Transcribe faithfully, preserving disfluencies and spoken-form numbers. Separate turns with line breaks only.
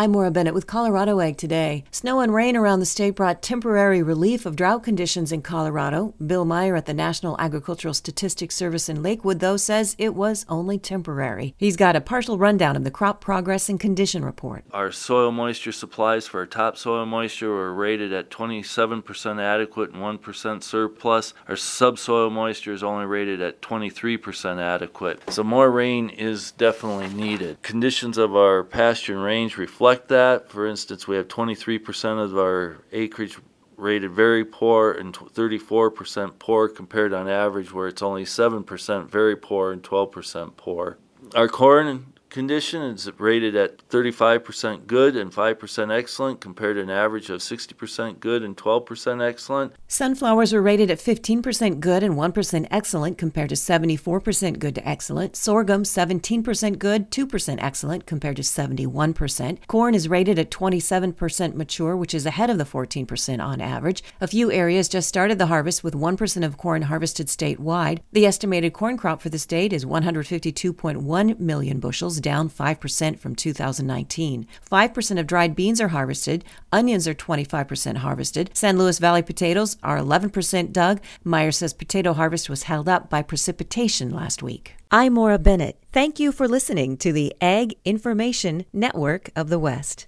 I'm Maura Bennett with Colorado Ag Today. Snow and rain around the state brought temporary relief of drought conditions in Colorado. Bill Meyer at the National Agricultural Statistics Service in Lakewood, though, says it was only temporary. He's got a partial rundown of the crop progress and condition report.
Our soil moisture supplies for our topsoil moisture were rated at twenty-seven percent adequate and one percent surplus. Our subsoil moisture is only rated at twenty-three percent adequate. So more rain is definitely needed. Conditions of our pasture and range reflect that. For instance, we have twenty-three percent of our acreage rated very poor and thirty-four percent poor compared on average, where it's only seven percent very poor and twelve percent poor. Our corn condition is rated at thirty-five percent good and five percent excellent compared to an average of sixty percent good and twelve percent excellent.
Sunflowers were rated at fifteen percent good and one percent excellent compared to seventy-four percent good to excellent. Sorghum seventeen percent good, two percent excellent compared to seventy-one percent. Corn is rated at twenty-seven percent mature, which is ahead of the fourteen percent on average. A few areas just started the harvest with one percent of corn harvested statewide. The estimated corn crop for the state is one hundred fifty-two point one million bushels, down five percent from two thousand nineteen. five percent of dried beans are harvested. Onions are twenty-five percent harvested. San Luis Valley potatoes are eleven percent dug. Meyer says potato harvest was held up by precipitation last week. I'm Maura Bennett. Thank you for listening to the Ag Information Network of the West.